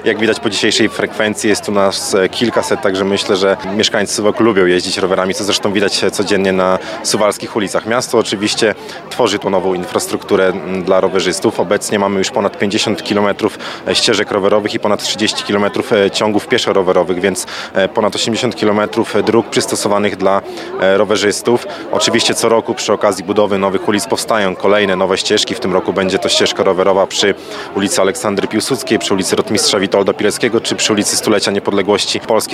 Jak widać po dzisiejszej frekwencji jest tu nas kilkaset, także myślę, że mieszkańcy Suwałk lubią jeździć rowerami, co zresztą widać codziennie na suwalskich ulicach. Miasto oczywiście tworzy tą nową infrastrukturę dla rowerzystów. Obecnie mamy już ponad 50 km ścieżek rowerowych i ponad 30 km ciągów pieszo-rowerowych, więc ponad 80 km dróg przystosowanych dla rowerzystów. Oczywiście co roku przy okazji budowy nowych ulic powstają kolejne nowe ścieżki. W tym roku będzie to ścieżka rowerowa przy ulicy Aleksandry Piłsudskiej, przy ulicy Rotmistrza Witolda Pileckiego czy przy ulicy Stulecia Niepodległości Polski.